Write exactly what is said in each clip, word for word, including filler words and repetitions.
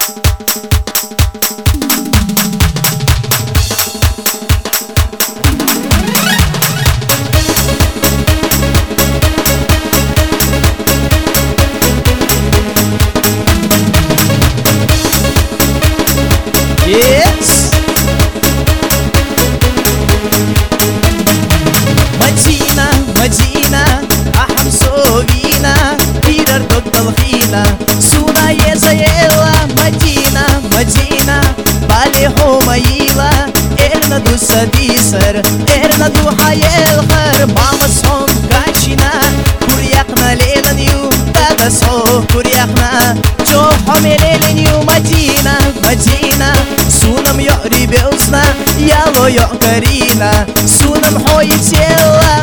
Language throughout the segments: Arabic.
Yes. مدينة مدينة أحم سوينا بيرر ضد الخينا سونا يزيلا مدينة مدينة بالي حميلا إرنا دو سديسر إرنا دو حيال خير ماما صوم كاشينا كورياقنا ليلا نيو دادا صو كورياقنا جو حمي ليلا نيو مدينة مدينة سونم يقري بيوزنا يالو يقرينا سونم حوي تيلا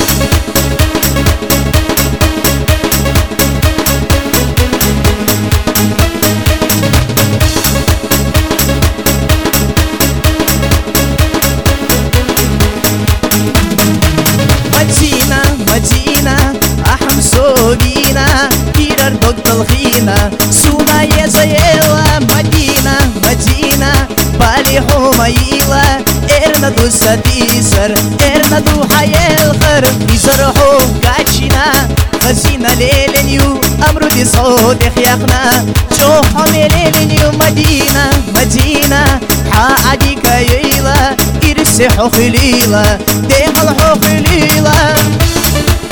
مدينة مدينة أحم سوبينا بيرر ضد الخينا سونا يزيلا مدينة مدينة بالي حميلا إرنا دو سديسر إرنا دو حيال خر يزرحو كاتشينا خزينا ليلنيو أمرو دي صوت خياقنا شو حمي ليلنيو مدينة مدينة حاعدي كيلا إرسحو خليلا ديخل حو خليلا